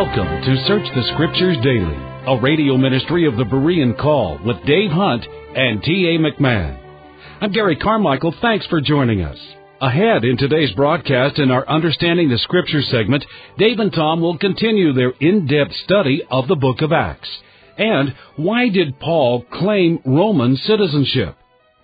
Welcome to Search the Scriptures Daily, a radio ministry of the Berean Call with Dave Hunt and T.A. McMahon. I'm Gary Carmichael. Thanks for joining us. Ahead in today's broadcast in our Understanding the Scriptures segment, Dave and Tom will continue their in-depth study of the book of Acts. And why did Paul claim Roman citizenship?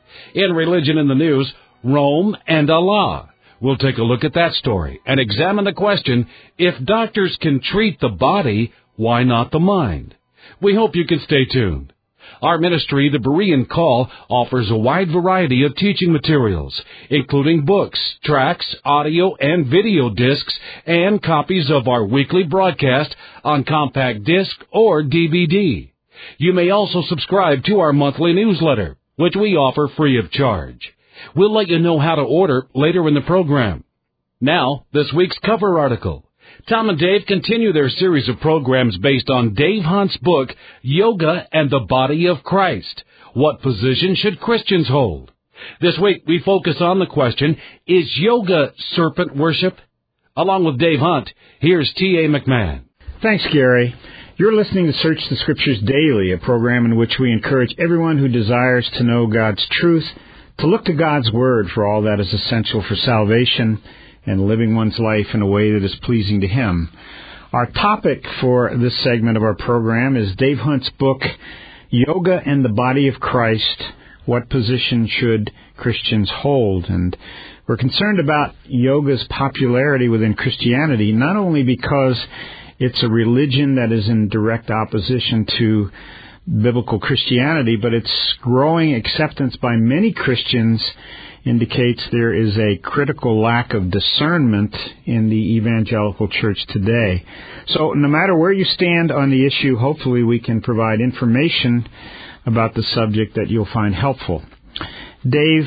In Religion in the News, Rome and Allah. We'll take a look at that story and examine the question, if doctors can treat the body, why not the mind? We hope you can stay tuned. Our ministry, the Berean Call, offers a wide variety of teaching materials, including books, tracts, audio and video discs, and copies of our weekly broadcast on compact disc or DVD. You may also subscribe to our monthly newsletter, which we offer free of charge. We'll let you know how to order later in the program. Now, this week's cover article. Tom and Dave continue their series of programs based on Dave Hunt's book, Yoga and the Body of Christ. What position should Christians hold? This week, we focus on the question, is yoga serpent worship? Along with Dave Hunt, here's T.A. McMahon. Thanks, Gary. You're listening to Search the Scriptures Daily, a program in which we encourage everyone who desires to know God's truth to look to God's Word for all that is essential for salvation and living one's life in a way that is pleasing to Him. Our topic for this segment of our program is Dave Hunt's book, Yoga and the Body of Christ, What Position Should Christians Hold? And we're concerned about yoga's popularity within Christianity, not only because it's a religion that is in direct opposition to biblical Christianity, but its growing acceptance by many Christians indicates there is a critical lack of discernment in the evangelical church today. So no matter where you stand on the issue, hopefully we can provide information about the subject that you'll find helpful. Dave,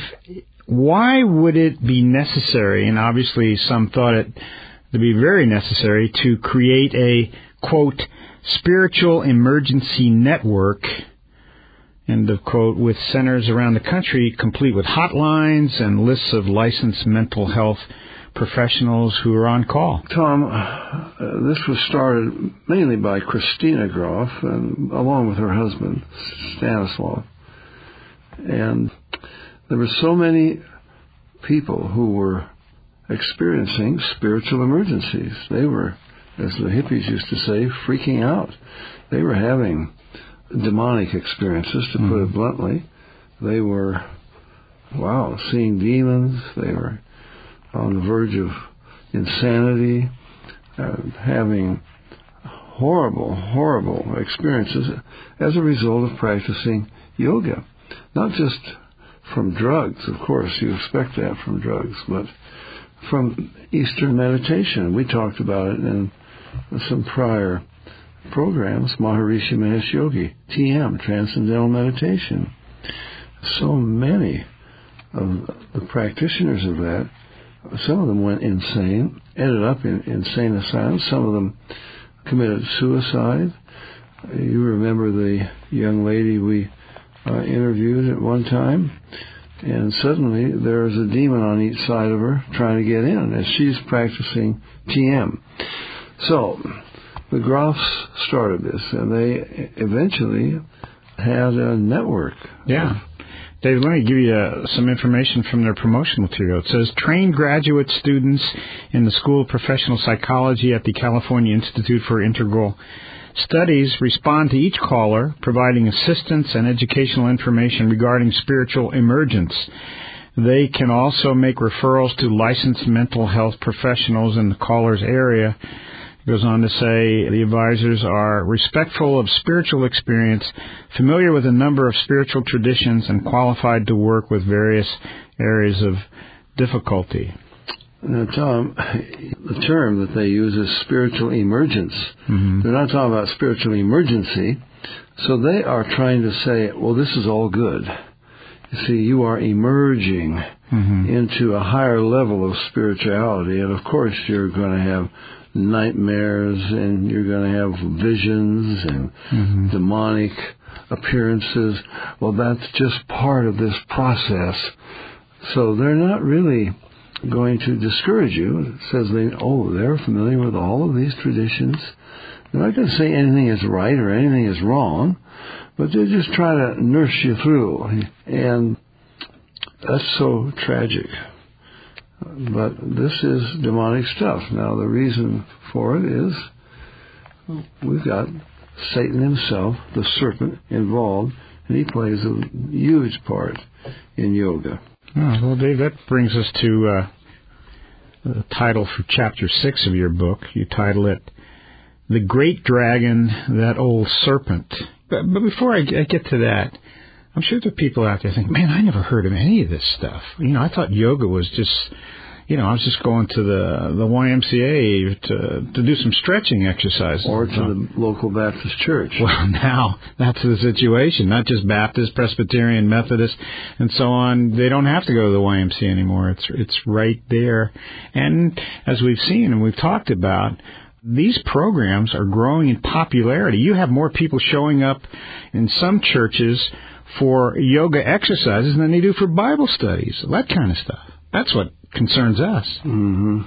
why would it be necessary, and obviously some thought it to be very necessary, to create a, quote, spiritual emergency network, end of quote, with centers around the country complete with hotlines and lists of licensed mental health professionals who are on call? Tom, this was started mainly by Christina Groff, and along with her husband, Stanislav. And there were so many people who were experiencing spiritual emergencies. They were, as the hippies used to say, freaking out. They were having demonic experiences, to put it bluntly. They were, seeing demons. They were on the verge of insanity, having horrible experiences as a result of practicing yoga. Not just from drugs, of course, you expect that from drugs, but from Eastern meditation. We talked about it in some prior programs, Maharishi Mahesh Yogi, TM, Transcendental Meditation. So many of the practitioners of that, some of them went insane, ended up in insane asylums. Some of them committed suicide. You remember the young lady we interviewed at one time, and suddenly there is a demon on each side of her trying to get in as she's practicing TM. So the Groffs started this, and they eventually had a network. Yeah. Dave, let me give you some information from their promotional material. It says, trained graduate students in the School of Professional Psychology at the California Institute for Integral Studies respond to each caller, providing assistance and educational information regarding spiritual emergence. They can also make referrals to licensed mental health professionals in the caller's area. It goes on to say the advisors are respectful of spiritual experience, familiar with a number of spiritual traditions, and qualified to work with various areas of difficulty. Now, Tom, the term that they use is spiritual emergence. They're not talking about spiritual emergency. So they are trying to say, well, this is all good. You see, you are emerging into a higher level of spirituality. And, of course, you're going to have nightmares, and you're going to have visions and demonic appearances. Well, that's just part of this process. So they're not really going to discourage you. It says they're familiar with all of these traditions. They're not going to say anything is right or anything is wrong, but they just try to nurse you through. And that's so tragic. But this is demonic stuff. Now, the reason for it is we've got Satan himself, the serpent, involved, and he plays a huge part in yoga. Oh, well, Dave, that brings us to the title for Chapter 6 of your book. You title it, The Great Dragon, That Old Serpent. But before I get to that, I'm sure there are people out there thinking, man, I never heard of any of this stuff. I thought yoga was just, I was just going to the YMCA to do some stretching exercises. Or to the local Baptist church. Well, now that's the situation. Not just Baptist, Presbyterian, Methodist, and so on. They don't have to go to the YMCA anymore. It's right there. And as we've seen and we've talked about, these programs are growing in popularity. You have more people showing up in some churches for yoga exercises than they do for Bible studies, that kind of stuff. That's what concerns us. Mm-hmm.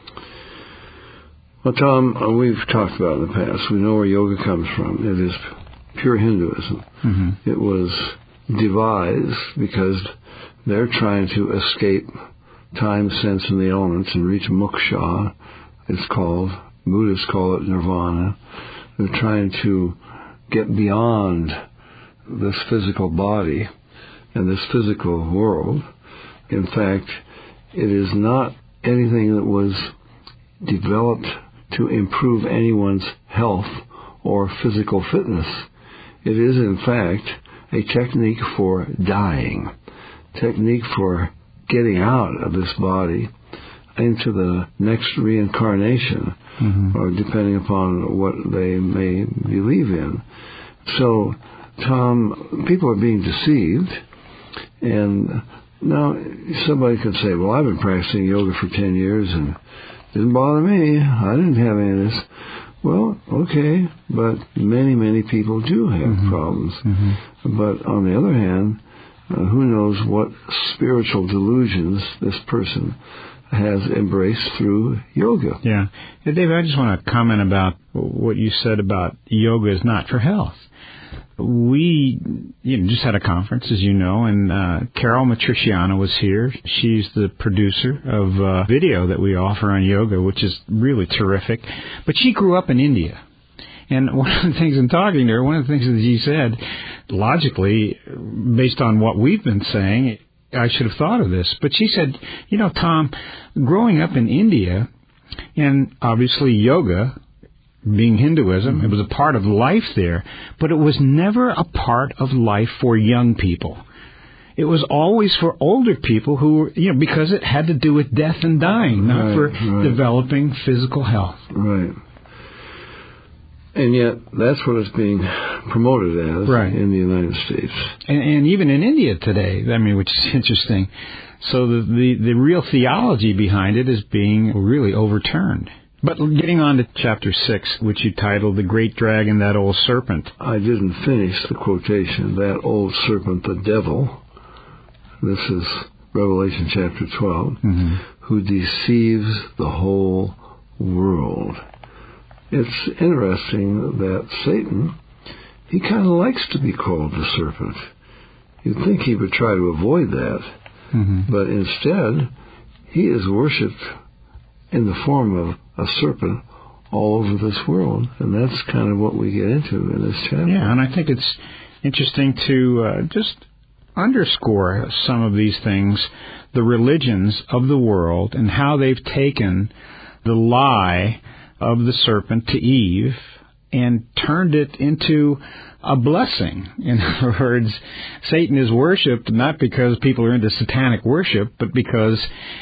Well, Tom, we've talked about it in the past. We know where yoga comes from. It is pure Hinduism. Mm-hmm. It was devised because they're trying to escape time, sense, and the elements and reach moksha, it's called. Buddhists call it nirvana. They're trying to get beyond this physical body and this physical world. In fact, it is not anything that was developed to improve anyone's health or physical fitness. It is, in fact, a technique for dying, technique for getting out of this body into the next reincarnation, or depending upon what they may believe in. So, Tom, people are being deceived, and now somebody could say, well, I've been practicing yoga for 10 years and it didn't bother me. I didn't have any of this. Well, okay, but many, many people do have problems. But on the other hand, who knows what spiritual delusions this person has embraced through yoga. Yeah. Hey, David, I just want to comment about what you said about yoga is not for health. We just had a conference, as you know, and Carol Matriciano was here. She's the producer of a video that we offer on yoga, which is really terrific. But she grew up in India. And one of the things in talking to her, one of the things that she said, logically, based on what we've been saying, I should have thought of this. But she said, Tom, growing up in India, and obviously yoga, being Hinduism, it was a part of life there, but it was never a part of life for young people. It was always for older people who, because it had to do with death and dying, not for developing physical health. Right. And yet, that's what it's being promoted as in the United States. And even in India today, which is interesting. So the real theology behind it is being really overturned. But getting on to Chapter 6, which you titled The Great Dragon, That Old Serpent. I didn't finish the quotation, that old serpent, the devil. This is Revelation chapter 12, who deceives the whole world. It's interesting that Satan, he kind of likes to be called the serpent. You'd think he would try to avoid that. But instead, he is worshipped in the form of a serpent all over this world. And that's kind of what we get into in this chapter. Yeah, and I think it's interesting to just underscore some of these things, the religions of the world, and how they've taken the lie of the serpent to Eve and turned it into a blessing. In other words, Satan is worshipped not because people are into satanic worship, but because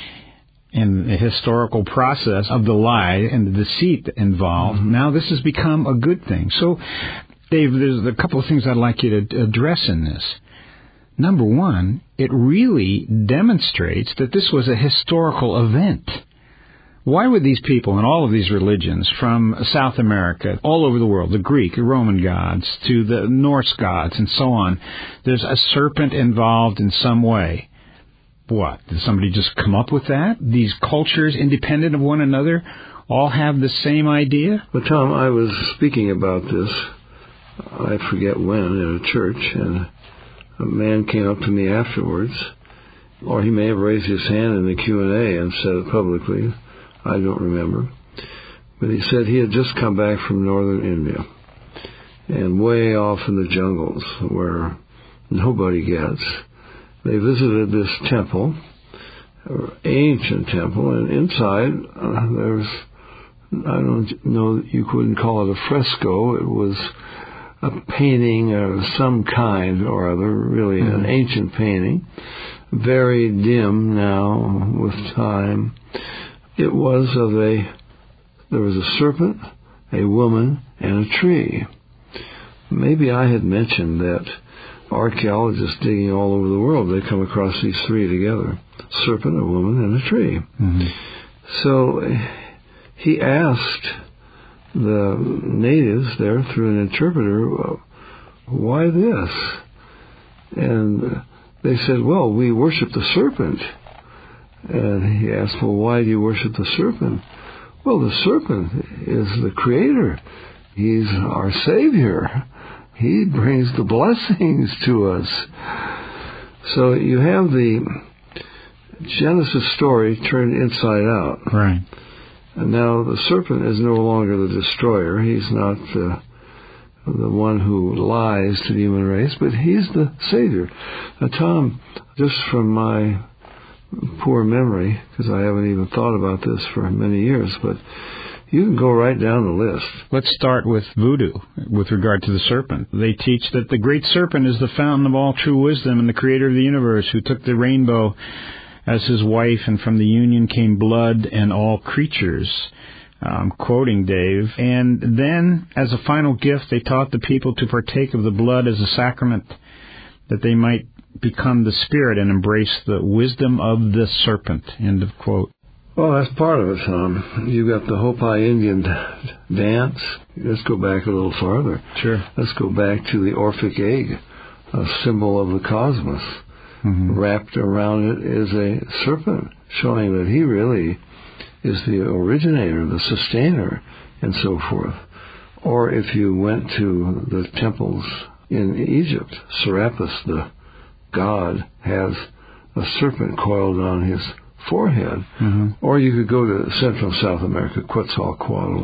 in the historical process of the lie and the deceit involved, now this has become a good thing. So, Dave, there's a couple of things I'd like you to address in this. Number one, it really demonstrates that this was a historical event. Why would these people in all of these religions, from South America, all over the world, the Greek, the Roman gods, to the Norse gods, and so on, there's a serpent involved in some way? What? Did somebody just come up with that? These cultures, independent of one another, all have the same idea? Well, Tom, I was speaking about this, I forget when, at a church, and a man came up to me afterwards, or he may have raised his hand in the Q&A and said it publicly. I don't remember. But he said he had just come back from northern India, and way off in the jungles where nobody gets, they visited this temple, ancient temple, and inside there's, I don't know, you couldn't call it a fresco. It was a painting of some kind or other, really an ancient painting, very dim now with time. It was there was a serpent, a woman, and a tree. Maybe I had mentioned that archaeologists digging all over the world, they come across these three together: serpent, a woman, and a tree. Mm-hmm. So he asked the natives there through an interpreter, why this? And they said, well, we worship the serpent. And he asked, well, why do you worship the serpent? Well, the serpent is the creator. He's our savior. He brings the blessings to us. So you have the Genesis story turned inside out. Right. And now the serpent is no longer the destroyer. He's not the one who lies to the human race, but he's the savior. Now, Tom, just from my poor memory, because I haven't even thought about this for many years, but you can go right down the list. Let's start with voodoo with regard to the serpent. They teach that the great serpent is the fountain of all true wisdom and the creator of the universe, who took the rainbow as his wife, and from the union came blood and all creatures. I'm quoting Dave. And then, as a final gift, they taught the people to partake of the blood as a sacrament, that they might become the spirit and embrace the wisdom of the serpent. End of quote. Well, that's part of it, Tom. You've got the Hopi Indian dance. Let's go back a little farther. Sure. Let's go back to the Orphic egg, a symbol of the cosmos. Mm-hmm. Wrapped around it is a serpent, showing that he really is the originator, the sustainer, and so forth. Or if you went to the temples in Egypt, Serapis, the god, has a serpent coiled on his forehead. Mm-hmm. Or you could go to Central and South America, Quetzalcoatl,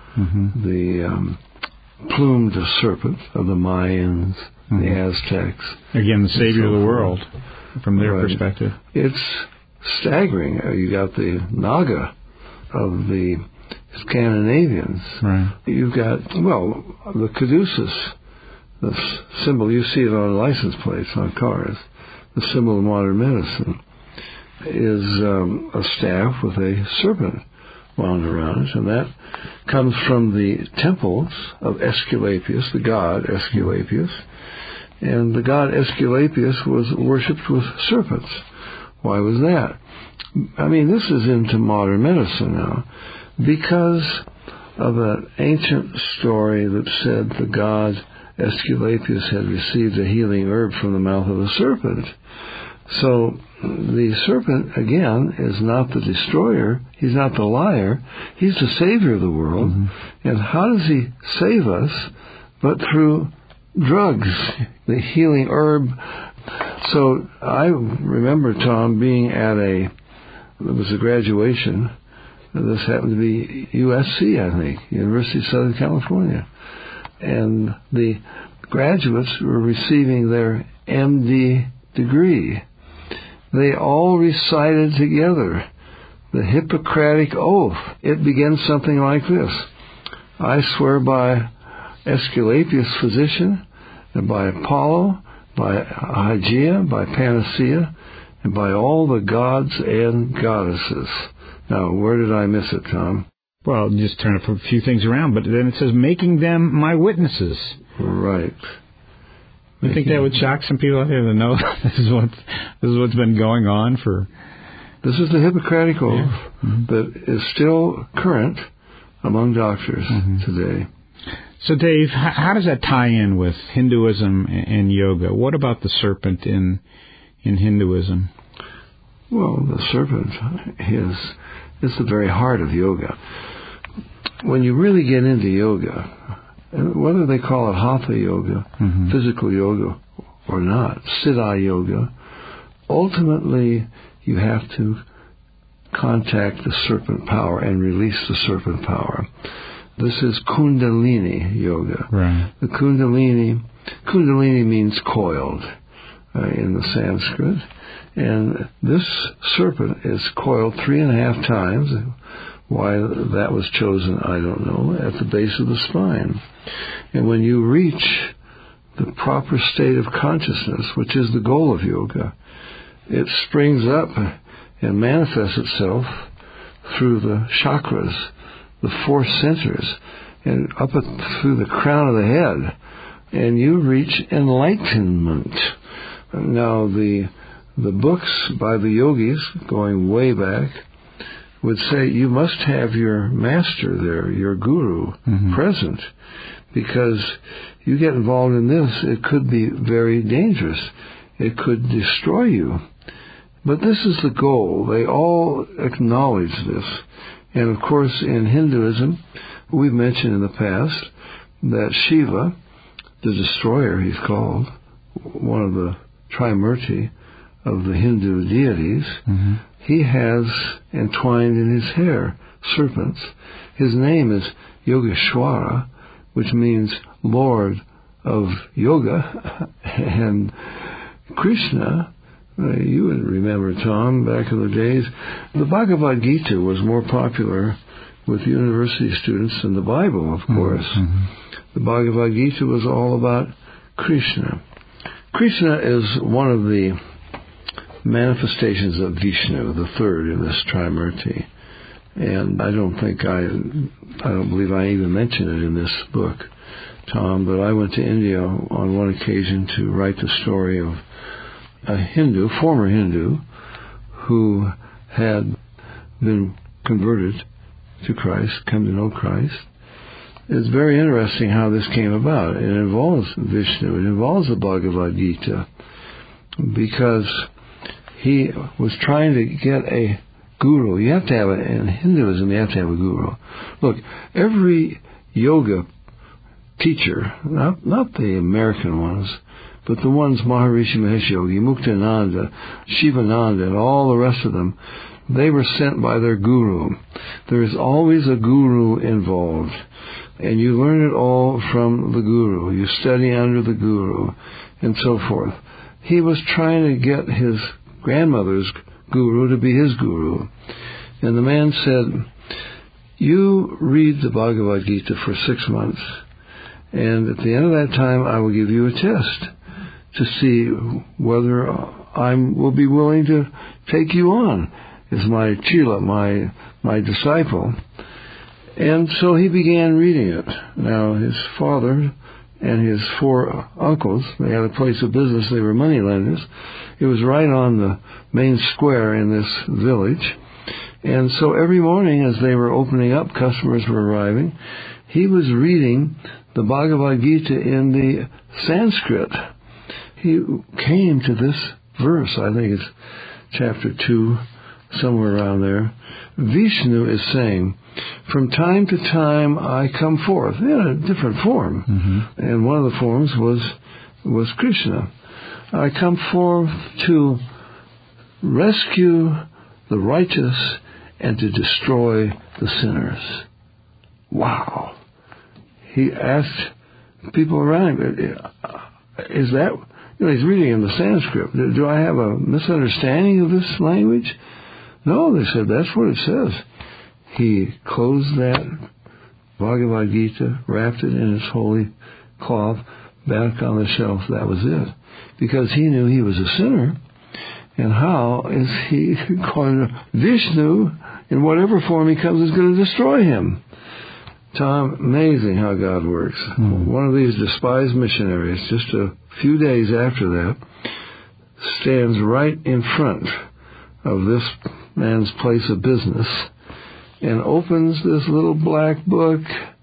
the plumed serpent of the Mayans, the Aztecs. Again, the savior of the world, from their perspective. It's staggering. You got the Naga of the Scandinavians. Right. You've got, the caduceus, the symbol, you see it on license plates on cars, the symbol of modern medicine, is a staff with a serpent wound around it, and that comes from the temples of Aesculapius, the god Aesculapius. And the god Aesculapius was worshipped with serpents. Why was that? I mean, this is into modern medicine now, because of an ancient story that said the god Aesculapius had received a healing herb from the mouth of a serpent. So the serpent, again, is not the destroyer. He's not the liar. He's the savior of the world. Mm-hmm. And how does he save us? But through drugs, the healing herb. So I remember, Tom, being at it was a graduation. This happened to be USC, I think, University of Southern California. And the graduates were receiving their MD degree. They all recited together the Hippocratic Oath. It begins something like this: I swear by Aesculapius, physician, and by Apollo, by Hygeia, by Panacea, and by all the gods and goddesses. Now, where did I miss it, Tom? Well, just turn a few things around, but then it says, making them my witnesses. Right. I think that would shock some people out there to know this is what's been going on for... This is the Hippocratic Oath that is still current among doctors today. So, Dave, how does that tie in with Hinduism and yoga? What about the serpent in Hinduism? Well, the serpent is the very heart of yoga. when you really get into yoga, whether they call it hatha yoga, physical yoga or not, siddha yoga, ultimately you have to contact the serpent power and release the serpent power. This is Kundalini yoga. Right. The Kundalini means coiled in the Sanskrit. And this serpent is coiled 3.5 times. Why that was chosen, I don't know, at the base of the spine. And when you reach the proper state of consciousness, which is the goal of yoga, it springs up and manifests itself through the chakras, the 4 centers, and up through the crown of the head, and you reach enlightenment. Now, the books by the yogis, going way back, would say you must have your master there, your guru, present, because you get involved in this, it could be very dangerous. It could destroy you. But this is the goal. They all acknowledge this. And of course, in Hinduism, we've mentioned in the past that Shiva, the destroyer he's called, one of the Trimurti of the Hindu deities, he has entwined in his hair serpents. His name is Yogeshwara, which means Lord of Yoga. And Krishna, you would remember, Tom, back in the days, the Bhagavad Gita was more popular with university students than the Bible, of course. The Bhagavad Gita was all about Krishna. Krishna is one of the manifestations of Vishnu, the third in this Trimurti. And I don't believe I even mention it in this book, Tom, but I went to India on one occasion to write the story of a Hindu, former Hindu, who had been converted to Christ, come to know Christ. It's very interesting how this came about. It involves Vishnu. It involves the Bhagavad Gita, because he was trying to get a guru. You have to have in Hinduism, you have to have a guru. Look, every yoga teacher, not the American ones, but the ones Maharishi Mahesh Yogi, Muktananda, Shivananda, and all the rest of them, they were sent by their guru. There is always a guru involved. And you learn it all from the guru. You study under the guru, and so forth. He was trying to get his grandmother's guru to be his guru. And the man said, you read the Bhagavad Gita for 6 months, and at the end of that time I will give you a test to see whether I will be willing to take you on as my chela, my disciple. And so he began reading it. Now, his father and his 4 uncles, they had a place of business, they were moneylenders. It was right on the main square in this village. And so every morning as they were opening up, customers were arriving, he was reading the Bhagavad Gita in the Sanskrit. He came to this verse, I think it's chapter 2, somewhere around there. Vishnu is saying, from time to time I come forth, in a different form. And one of the forms was Krishna. I come forth to rescue the righteous and to destroy the sinners. Wow. He asked people around him, is that, he's reading in the Sanskrit. Do I have a misunderstanding of this language? No, they said, that's what it says. He closed that Bhagavad Gita, wrapped it in its holy cloth, back on the shelf. That was it. Because he knew he was a sinner. And how is he going to, Vishnu, in whatever form he comes, is going to destroy him? Tom, amazing how God works. One of these despised missionaries, just a few days after that, stands right in front of this man's place of business and opens this little black book.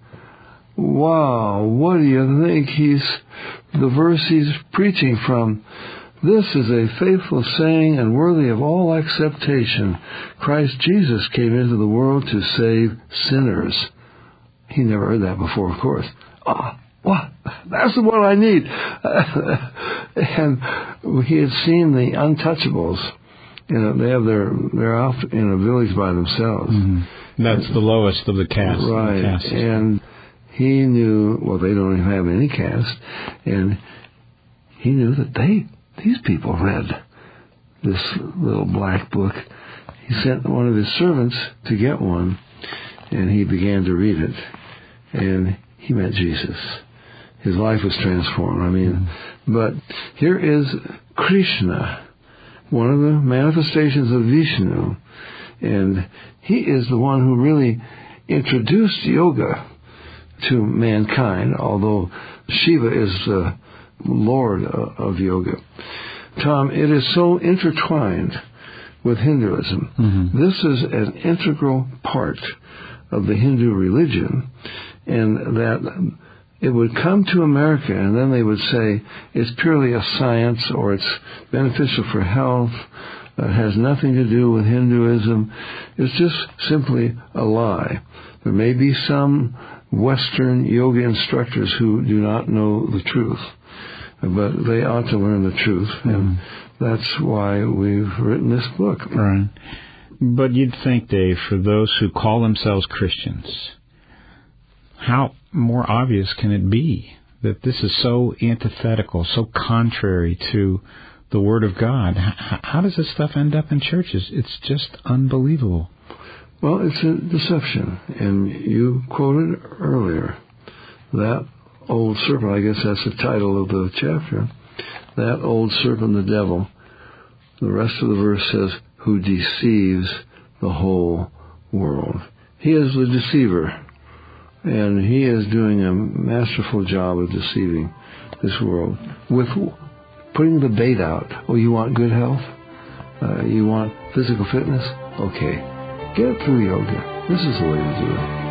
Wow, what do you think the verse he's preaching from? This is a faithful saying and worthy of all acceptation. Christ Jesus came into the world to save sinners. He never heard that before, of course. What? That's the one I need. And he had seen the untouchables. They're out in a village by themselves. Mm-hmm. That's the lowest of the caste. Right. And he knew, they don't even have any caste. And he knew that these people read this little black book. He sent one of his servants to get one, and he began to read it. And he met Jesus. His life was transformed. But here is Krishna, one of the manifestations of Vishnu, and he is the one who really introduced yoga to mankind, although Shiva is the Lord of yoga. Tom, it is so intertwined with Hinduism. Mm-hmm. This is an integral part of the Hindu religion, and that it would come to America, and then they would say it's purely a science, or it's beneficial for health, it has nothing to do with Hinduism. It's just simply a lie. There may be some Western yoga instructors who do not know the truth, but they ought to learn the truth, and that's why we've written this book. Right. But you'd think, Dave, for those who call themselves Christians, how more obvious can it be that this is so antithetical, so contrary to the Word of God? How does this stuff end up in churches? It's just unbelievable. Well, it's a deception. And you quoted earlier that old serpent, I guess that's the title of the chapter, that old serpent, the devil. The rest of the verse says, who deceives the whole world. He is the deceiver. And he is doing a masterful job of deceiving this world with putting the bait out. Oh, you want good health? You want physical fitness? Okay. Get through yoga. This is the way to do it.